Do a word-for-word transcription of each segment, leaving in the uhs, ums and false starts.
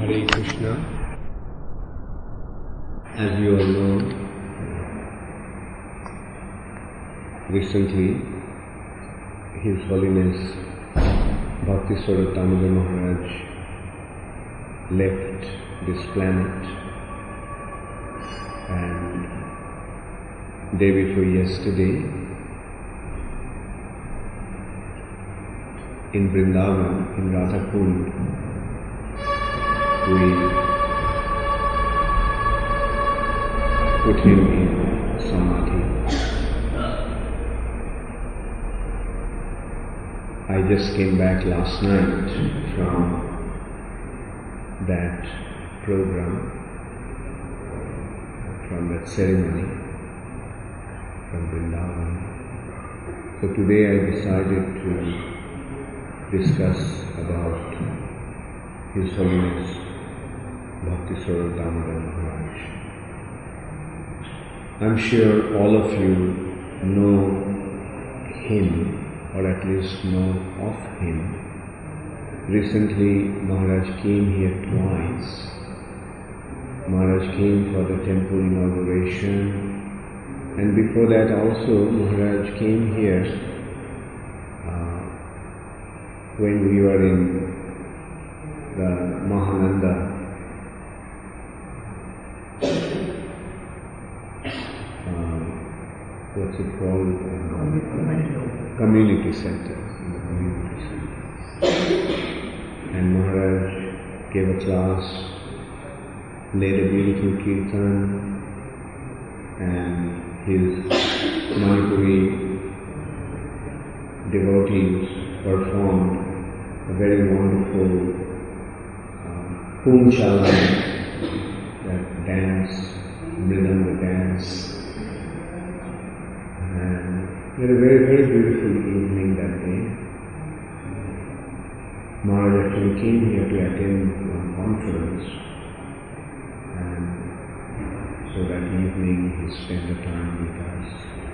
Hare Krishna. As you all know, recently His Holiness Bhakti Swarup Damodar Maharaj left this planet, and day before yesterday in Vrindavan, in Radhakund, we put him in Samadhi. I just came back last night from that program, from that ceremony, from Vrindavan. So today I decided to discuss about His Holiness Bhakti Swarup Damodar Maharaj. I'm sure all of you know him, or at least know of him. Recently Maharaj came here twice. Maharaj came for the temple inauguration, and before that also Maharaj came here uh, when we were in the Mahananda uh, what's it called? Uh, community center. In the community center. And Maharaj gave a class, led a beautiful kirtan, and his Manipuri devotees performed a very wonderful uh, Poonchalan, that dance, Mridanga dance. And we had a very, very beautiful evening that day. Maharaj actually came here to attend one conference, and so that evening he spent the time with us.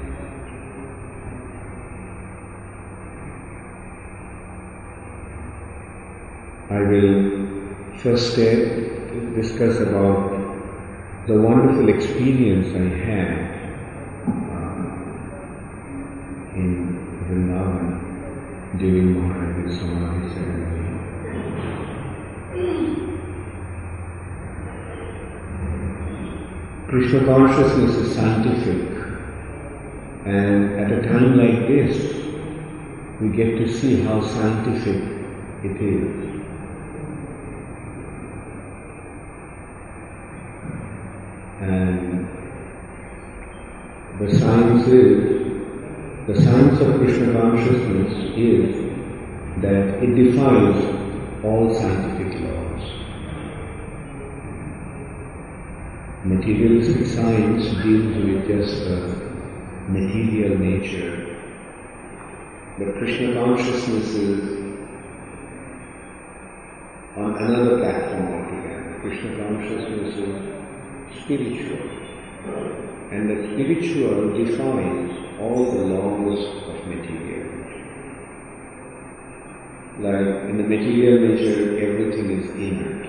I will first step, discuss about the wonderful experience I had uh, in Vrindavan during Maharaj's Samadhi ceremony. Krishna consciousness is scientific, and at a time like this, we get to see how scientific it is. And the science is, the science of Krishna consciousness is that it defies all scientific laws. Materialistic science deals with just the material nature, but Krishna consciousness is on another platform altogether. Krishna consciousness is spiritual, and the spiritual defies all the laws of material nature. Like in the material nature, everything is inert,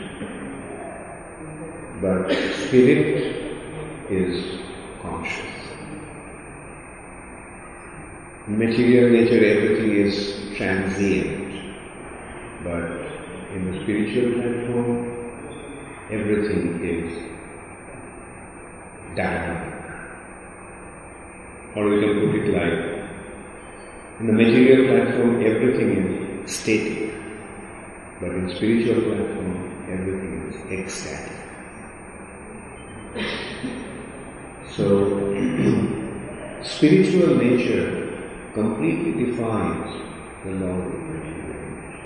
but spirit is conscious. In material nature, everything is transient, but in the spiritual platform, everything is dynamic. Or we can put it like, in the material platform everything is static, but in spiritual platform everything is ecstatic. So, spiritual nature completely defines the law of material nature.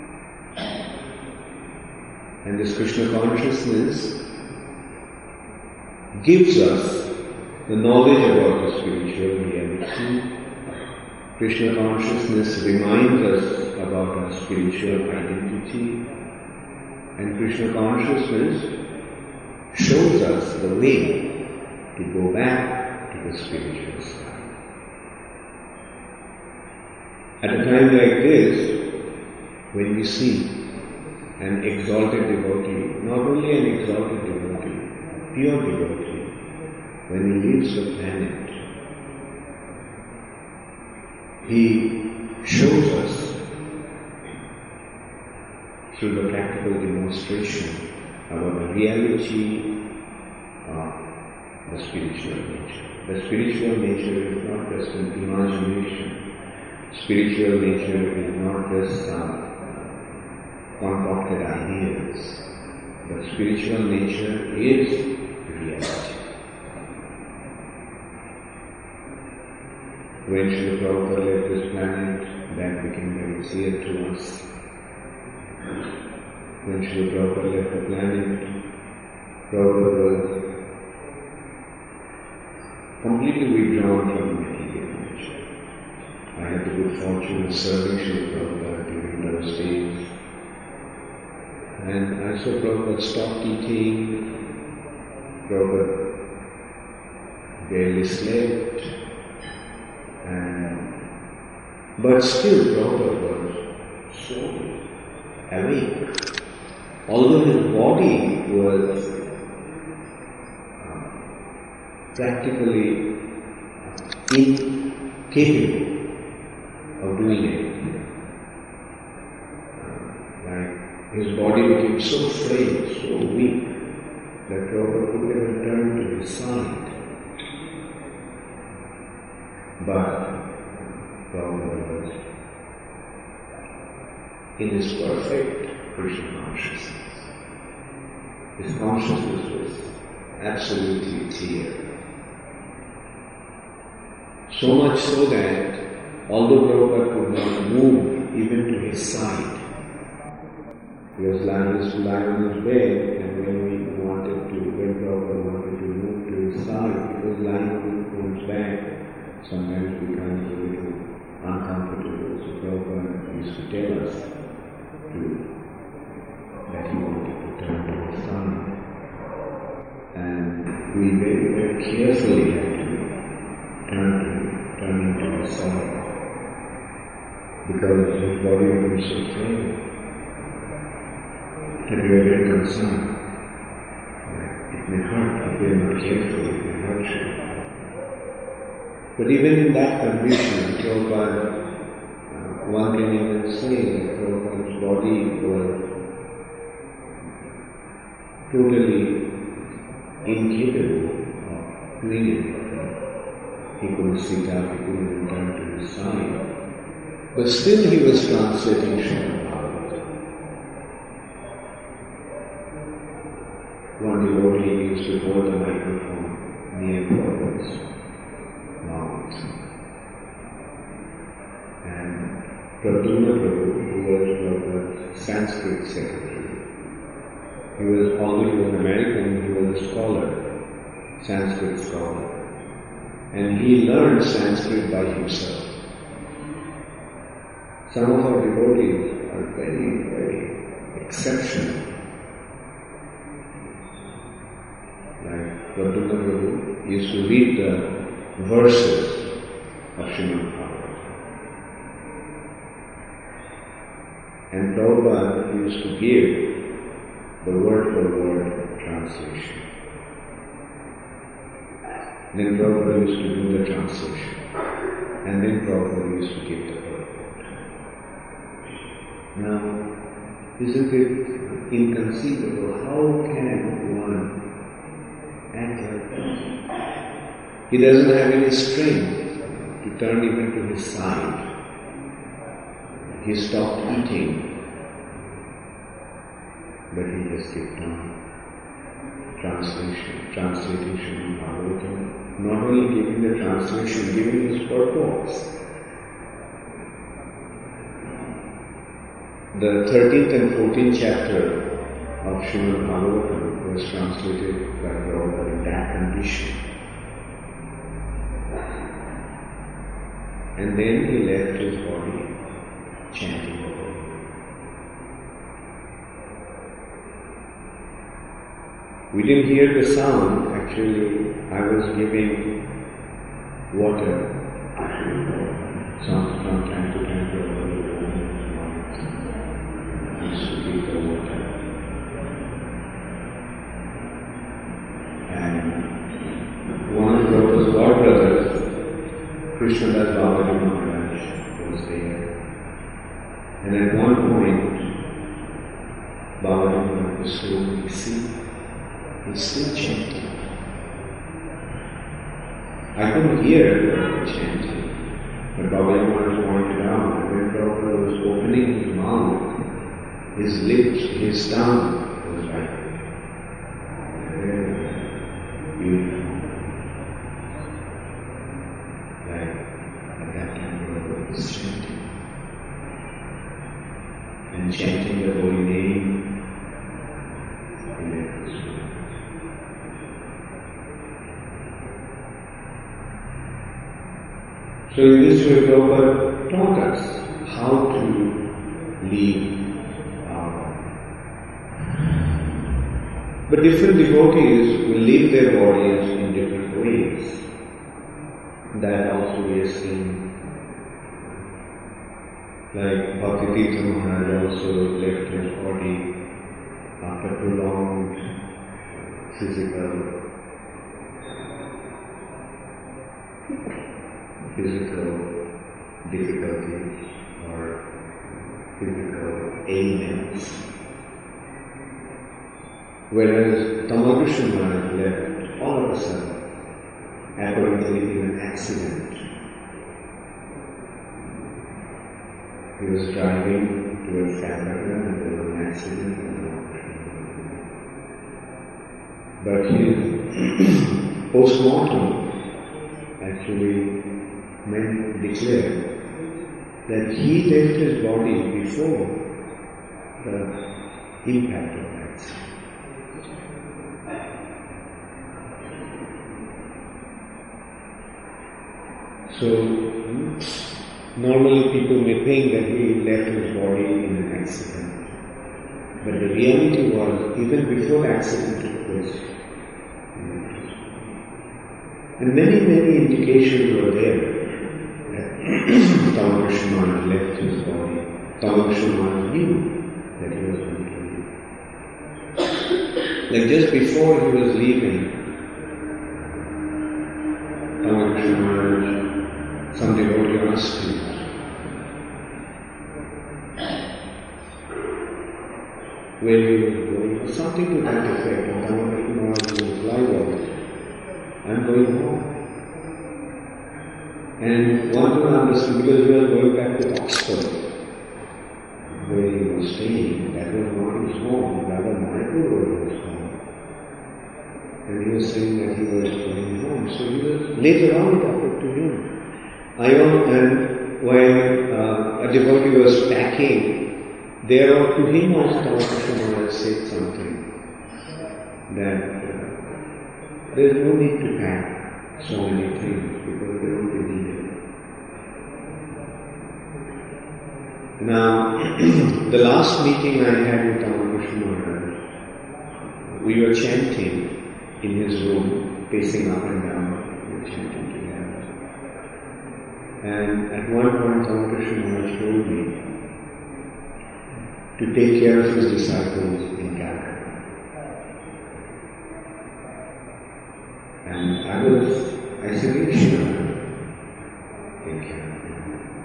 And this Krishna consciousness gives us the knowledge about the spiritual reality. Krishna consciousness reminds us about our spiritual identity, and Krishna consciousness shows us the way to go back to the spiritual side. At a time like this, when we see an exalted devotee, not only an exalted devotee, pure devotee, when he leaves the planet, he shows us through the practical demonstration about the reality of the spiritual nature. The spiritual nature is not just an imagination. Spiritual nature is not just some concocted ideas. But spiritual nature is reality. When Srila Prabhupada left this planet, that became very clear to us. When Srila Prabhupada left the planet, Prabhupada was completely withdrawn from material nature. I had the good fortune of serving Srila Prabhupada during those days. And I saw Prabhupada stopped eating, Prabhupada barely slept, and but still Prabhupada was so awake. Although his body was uh, practically incapable of doing anything. Uh, like his body became so frail, so weak, that Prabhupada could never turn to his side. But Prabhupada was in his perfect Krishna consciousness. His consciousness was absolutely clear. So much so that although Prabhupada could not move even to his side, he was lying, he was lying on his bed, and when we wanted to, when Prabhupada wanted to move to his side, he was lying on his back. Sometimes we become a little uncomfortable, so Prabhupada used to tell us to, that he wanted to turn to his side. And we very, very carefully had to turn to turn into his side, because his body was so frail that we were very concerned. It may hurt if we are not careful, it may hurt you. But even in that condition, Prabhupada, uh, one can even say that Prabhupada's body was totally incapable of doing anything. He couldn't sit up, he couldn't even turn to his side. But still he was translating Srimad Bhagavatam. One devotee used to hold the microphone near Prabhupada's mouth. And Pradyumna Prabhu, who was Prabhupada's Sanskrit secretary, he was, although he was American, he was a scholar, Sanskrit scholar. And he learned Sanskrit by himself. Some of our devotees are very, very exceptional. Like Pradyumna Prabhu used to read the verses of Srimad Bhagavatam. And Prabhupada used to give the word for word translation. Then Prabhupada used to do the translation. And then Prabhupada used to give the purport. Now, isn't it inconceivable? How can one act like that? He doesn't have any strength to turn even to his side. He stopped eating, but he just kept on translation, translating Srimad Bhagavatam, not only giving the translation, giving his purports. The thirteenth and fourteenth chapter of Srimad Bhagavatam was translated by Prabhupada in that condition. And then he left his body chanting the Holy Name. We didn't hear the sound. Actually, I was giving water to Srila some from time to time to Prabhupada. I used to give the water. Krishnadas Bhagavad Maharaj was there. And at one point, Bhagavad Maharaj was told, you see, he's still chanting. I couldn't hear the chanting, but Bhagavad Maharaj pointed out that when Prabhupada was opening his mouth, his lips, his tongue was vibrating. Very beautiful. Like at that time Prabhupada was chanting. And chanting the holy name in every spirit. So in this way Prabhupada taught us how to leave our body. But different devotees will leave their bodies in different ways. That also we have seen. Like Bhaktivedanta Maharaj also left his body after prolonged physical physical difficulties or physical ailments. Whereas Tamakrishan Maharaj left all of a sudden, apparently in an accident. He was driving towards Calcutta and there was an accident. But his post-mortem actually men declared that he left his body before the impact of the accident. So, normally people may think that he left his body in an accident. But the reality was, even before the accident took place, and many, many indications were there that Tamakrishan Maharaj left his body. Tamakrishan Maharaj knew that he was going to leave. Like just before he was leaving, Tamakrishan Maharaj, some devotee asked him, where he was going, or something to that effect, and Tamakrishan Maharaj replied was, I'm going home. And one could understand because he was going back to Oxford, where he was staying. That was not his home, rather Mayapur was his home. And he was saying that he was going home. So he was, later on it occurred to him. I know, and when uh, a devotee was packing, there to him also Tamakrishan Maharaj said something that uh, there is no need to pack so many things because they won't be needed. Now, the last meeting I had with Tamakrishan Maharaj, we were chanting in his room, pacing up and down, we were chanting together. And at one point Tamakrishan Maharaj told me to take care of his disciples in Calcutta. And I was, I said, yeah, sure, take care of him.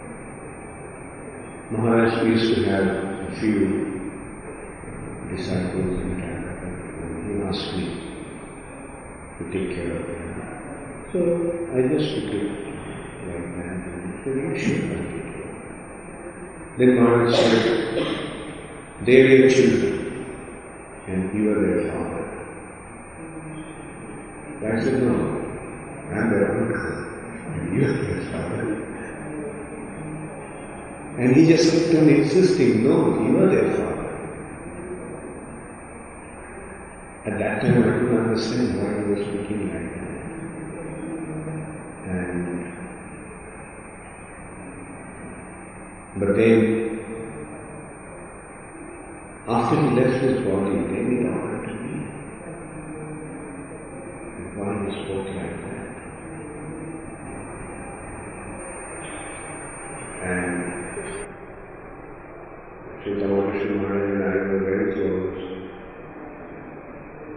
Maharaj used to have a few disciples in Calcutta, and he asked me to take care of them. So I just took it like that, and I said, yeah, sure, I'll take care of them. Then Maharaj said, they are your children, and you are their father. I said, no, I'm their uncle, and you are their father. And he just kept on insisting, no, you are their father. At that time I couldn't understand why he was speaking like that. And but then, after he left his body, then it occurred to me why he spoke like that. And Sri Tamakrishan Maharaj and I were very close.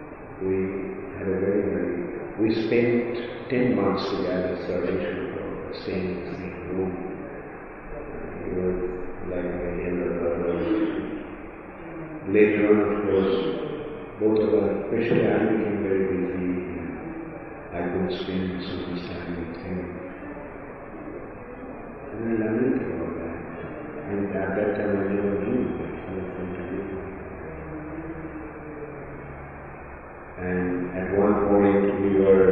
We had a very, very, we spent ten months together serving Sri Prabhupada. staying in the same room. He was like my younger brother. Later on, of course, both of us, especially I became very busy. I couldn't spend so much time with him. And I lamented about that. And at that time I never knew that he was going to leave me. And at one point we were,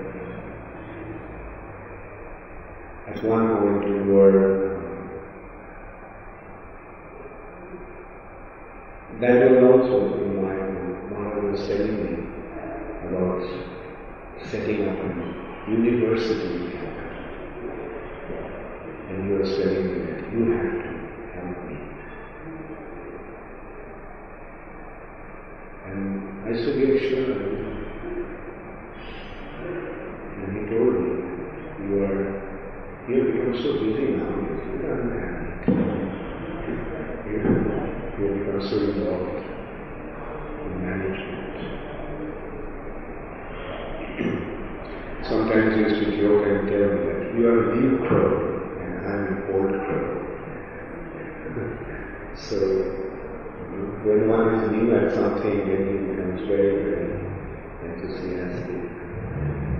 at one point we were, that was also in my mother was telling me about setting up a university in Calcutta. And he was telling me that you have to help me. And I said, yeah, sure, I will. And he told me, you are, you have become so busy now, you don't have it. You have become so involved in management. Sometimes he used to joke and tell me that you are a new crow and I'm an old crow. So when one is new at something, then he becomes very, very enthusiastic.